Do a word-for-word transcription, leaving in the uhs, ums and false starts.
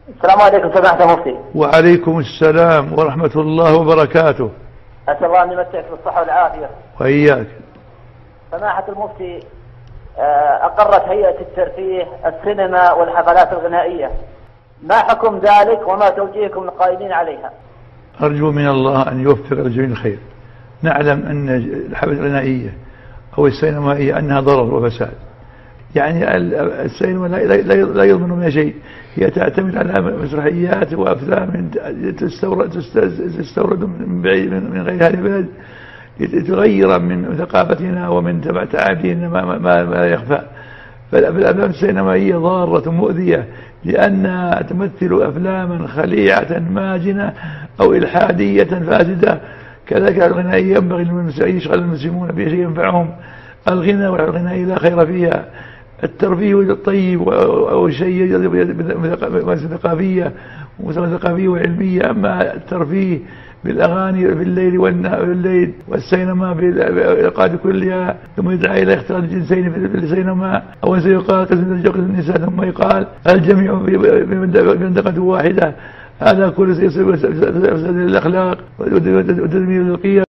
السلام عليكم سماحة المفتي. وعليكم السلام ورحمة الله وبركاته. أسأل الله أن يمتعك بالصحة والعافية. وإياك. سماحة المفتي، أقرت هيئة الترفيه السينما والحفلات الغنائية، ما حكم ذلك وما توجيهكم للقائمين عليها؟ أرجو من الله أن يوفق الجميع الخير. نعلم أن الحفلات الغنائية أو السينما هي أنها ضرر وفساد، يعني السينما لا يضمن منها شيء، هي تعتمد على مسرحيات وأفلام تستورد تستورد من بعيد من غير هذه البلد لتغير من ثقافتنا ومن تعابيرنا ما, ما, ما يخفى. فالأفلام السينمائية ضارة مؤذية لأنها تمثل أفلاما خليعة ماجنة أو إلحادية فاسدة. كذلك الغنائية ينبغي أن يشغل المسلمون في شيء ينفعهم. الغنى والغنائية لا خير فيها. الترفيه الطيب أو الشيء ثقافية ثقافية وعلمية، أما الترفيه بالأغاني في الليل والليل والسينما بالأوقات كلها، ثم يدعى إلى اختلاط الجنسين في السينما، أو سيقال قسم النساء ثم يقال الجميع في منطقة واحدة. هذا كله سيفسد الأخلاق وتدمير القيم.